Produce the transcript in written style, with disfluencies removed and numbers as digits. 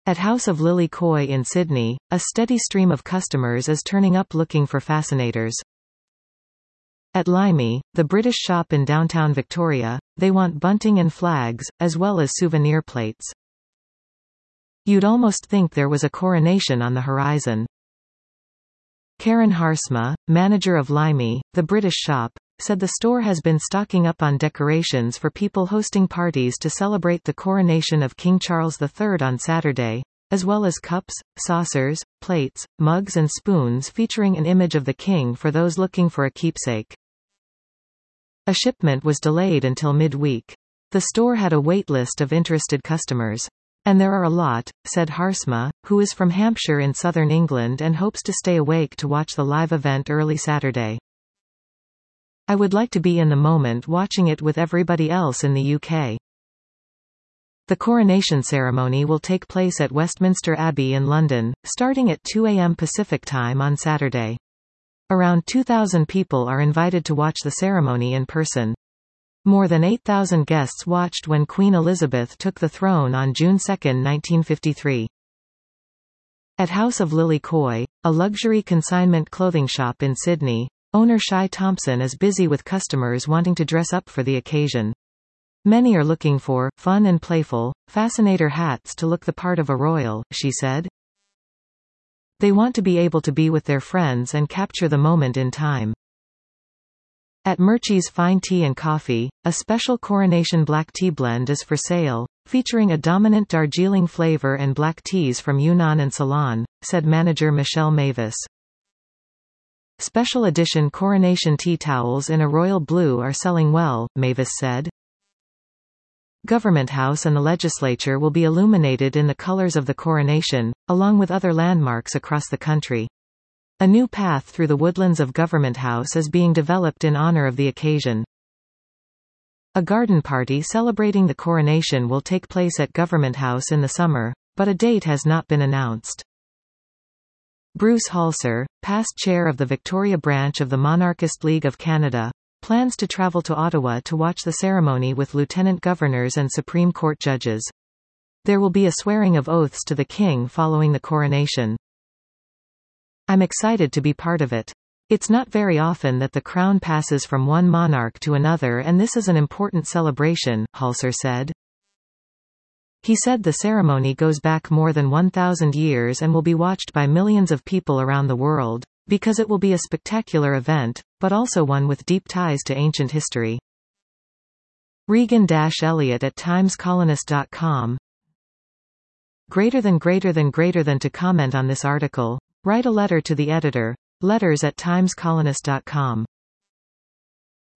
At House of Lily Koi in Sydney, a steady stream of customers is turning up looking for fascinators. At Limey, the British shop in downtown Victoria, they want bunting and flags, as well as souvenir plates. You'd almost think there was a coronation on the horizon. Karen Harsma, manager of Limey, the British shop, said the store has been stocking up on decorations for people hosting parties to celebrate the coronation of King Charles III on Saturday, as well as cups, saucers, plates, mugs and spoons featuring an image of the king for those looking for a keepsake. A shipment was delayed until mid-week. The store had a wait list of interested customers. And there are a lot, said Harsma, who is from Hampshire in southern England and hopes to stay awake to watch the live event early Saturday. I would like to be in the moment watching it with everybody else in the UK. The coronation ceremony will take place at Westminster Abbey in London, starting at 2 a.m. Pacific Time on Saturday. Around 2,000 people are invited to watch the ceremony in person. More than 8,000 guests watched when Queen Elizabeth took the throne on June 2, 1953. At House of Lily Koi, a luxury consignment clothing shop in Sydney, owner Shai Thompson is busy with customers wanting to dress up for the occasion. Many are looking for fun and playful, fascinator hats to look the part of a royal, she said. They want to be able to be with their friends and capture the moment in time. At Murchie's Fine Tea and Coffee, a special coronation black tea blend is for sale, featuring a dominant Darjeeling flavor and black teas from Yunnan and Ceylon, said manager Michelle Mavis. Special edition coronation tea towels in a royal blue are selling well, Mavis said. Government House and the legislature will be illuminated in the colors of the coronation, along with other landmarks across the country. A new path through the woodlands of Government House is being developed in honor of the occasion. A garden party celebrating the coronation will take place at Government House in the summer, but a date has not been announced. Bruce Halser, past chair of the Victoria branch of the Monarchist League of Canada, plans to travel to Ottawa to watch the ceremony with lieutenant governors and Supreme Court judges. There will be a swearing of oaths to the King following the coronation. I'm excited to be part of it. It's not very often that the crown passes from one monarch to another, and this is an important celebration, Halser said. He said the ceremony goes back more than 1,000 years and will be watched by millions of people around the world, because it will be a spectacular event, but also one with deep ties to ancient history. Regan-Elliott at timescolonist.com. Greater than to comment on this article, write a letter to the editor, letters@timescolonist.com.